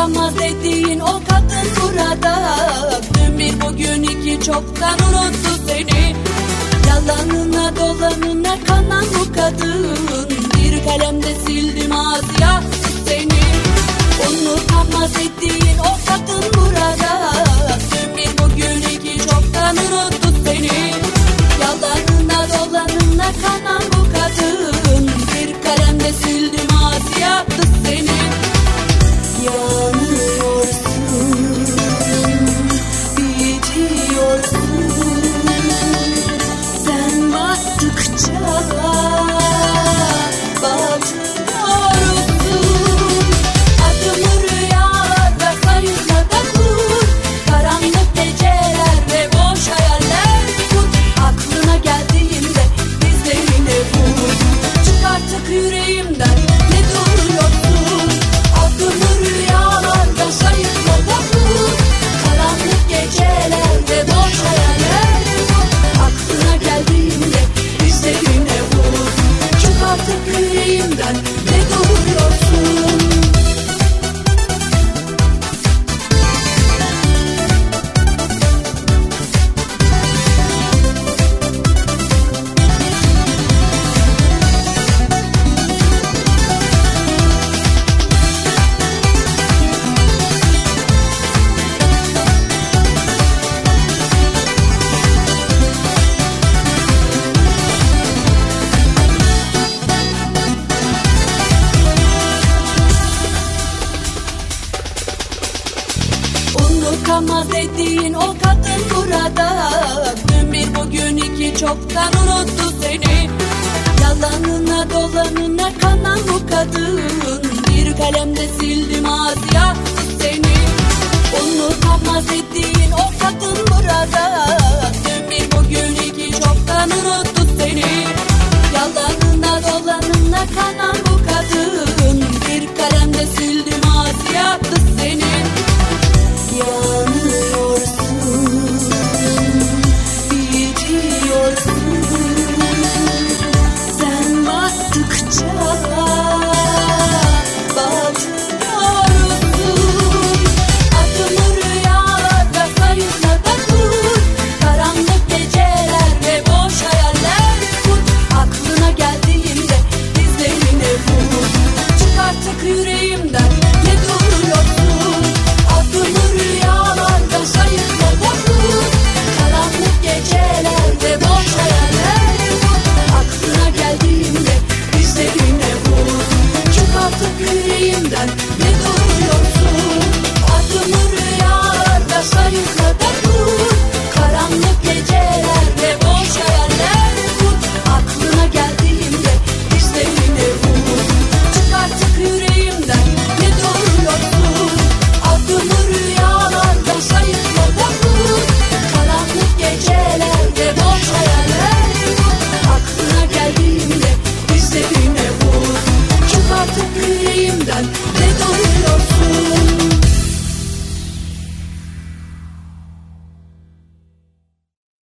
Unutamaz dediğin o kadın burada. Dün bir bugün iki çoktan unuttu seni. Yalanına dolanına kanan bu kadın. Bir kalemde sildim ağzı yaktı seni. Unutamaz dediğin o kadın burada. Dün bir bugün iki çoktan unuttu seni. Yalanına dolanına kanan bu kadın. Bir kalemde sildim ağzı yaktı seni. Yanıyorsun, bitiyorsun. Sen baktıkça batıyorsun. Adımı rüyalarda sayıkla da kur. Karanlık geceler ve boş hayaller kur. Aklına geldiğinde dizlerine vur. Çık artık yüreğimden, ne duruyorsun? Adımı rüyalarda sayıkla da kur. Karanlık geceler ve boş hayaller kur. Aklına geldiğinde dizlerine vur. Çık artık yüreğimden, ne duruyorsun? Unutamaz dediğin o kadın burada. Dün bir bugün iki çoktan unuttu seni. Yalanına dolanına kanan bu kadın. Bir kalemde sildim ağzı yaktı seni. Unutamaz dediğin o kadın burada. Dün bir bugün iki çoktan unuttu seni. Yalanına dolanına kanan